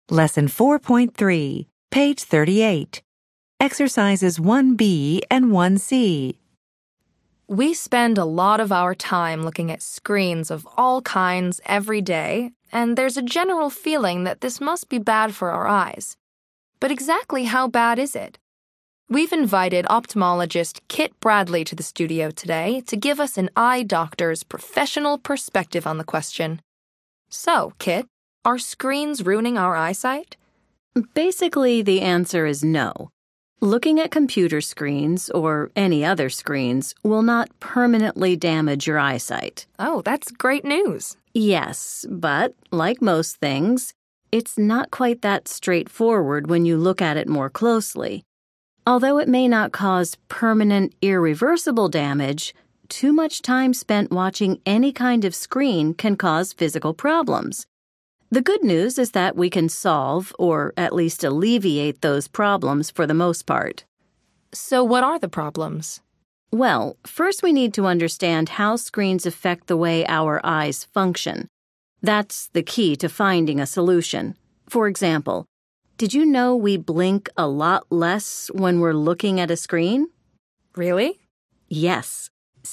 Lesson 4.3, page 38. Exercises 1B and 1C. We spend a lot of our time looking at screens of all kinds every day, and there's a general feeling that this must be bad for our eyes. But exactly how bad is it? We've invited ophthalmologist Kit Bradley to the studio today to give us an eye doctor's professional perspective on the question. So, Kit, are screens ruining our eyesight? Basically, the answer is no. Looking at computer screens or any other screens will not permanently damage your eyesight. Oh, that's great news. Yes, but like most things, it's not quite that straightforward when you look at it more closely. Although it may not cause permanent, irreversible damage, too much time spent watching any kind of screen can cause physical problems. The good news is that we can solve, or at least alleviate those problems for the most part. So what are the problems? Well, first we need to understand how screens affect the way our eyes function. That's the key to finding a solution. For example, did you know we blink a lot less when we're looking at a screen? Really? Yes,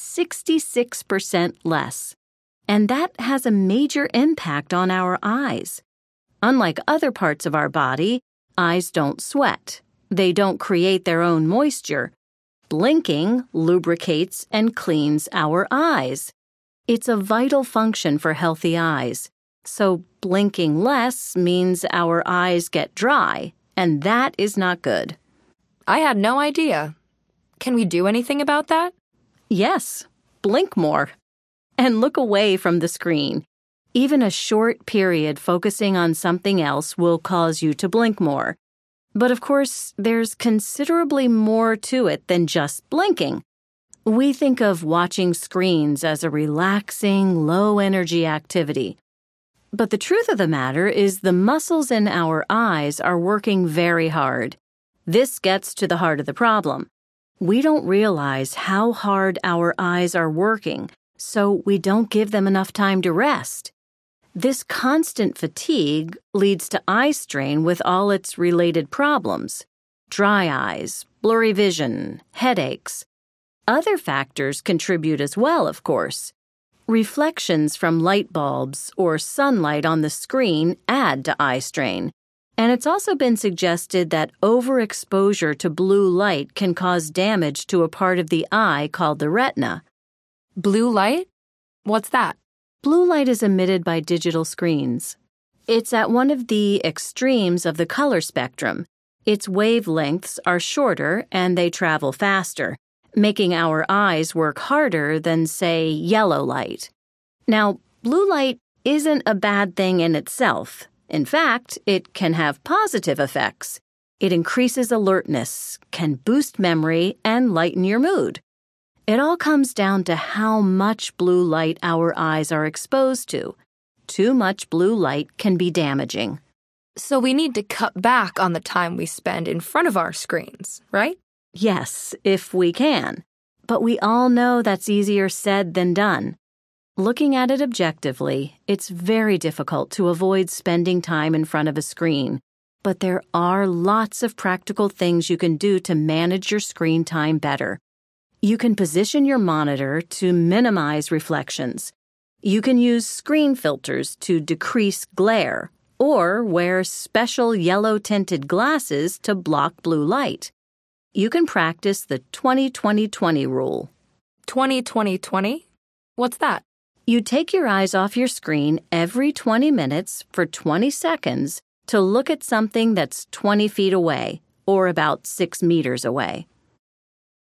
66% less. And that has a major impact on our eyes. Unlike other parts of our body, eyes don't sweat. They don't create their own moisture. Blinking lubricates and cleans our eyes. It's a vital function for healthy eyes. So blinking less means our eyes get dry, and that is not good. I had no idea. Can we do anything about that? Yes, blink more. And look away from the screen. Even a short period focusing on something else will cause you to blink more. But of course, there's considerably more to it than just blinking. We think of watching screens as a relaxing, low-energy activity. But the truth of the matter is the muscles in our eyes are working very hard. This gets to the heart of the problem. We don't realize how hard our eyes are working, so we don't give them enough time to rest. This constant fatigue leads to eye strain with all its related problems: dry eyes, blurry vision, headaches. Other factors contribute as well, of course. Reflections from light bulbs or sunlight on the screen add to eye strain. And it's also been suggested that overexposure to blue light can cause damage to a part of the eye called the retina. Blue light? What's that? Blue light is emitted by digital screens. It's at one of the extremes of the color spectrum. Its wavelengths are shorter and they travel faster, making our eyes work harder than, say, yellow light. Now, blue light isn't a bad thing in itself. In fact, it can have positive effects. It increases alertness, can boost memory, and lighten your mood. It all comes down to how much blue light our eyes are exposed to. Too much blue light can be damaging. So we need to cut back on the time we spend in front of our screens, right? Yes, if we can. But we all know that's easier said than done. Looking at it objectively, it's very difficult to avoid spending time in front of a screen. But there are lots of practical things you can do to manage your screen time better. You can position your monitor to minimize reflections. You can use screen filters to decrease glare, or wear special yellow-tinted glasses to block blue light. You can practice the 20-20-20 rule. 20-20-20? What's that? You take your eyes off your screen every 20 minutes for 20 seconds to look at something that's 20 feet away, or about 6 meters away.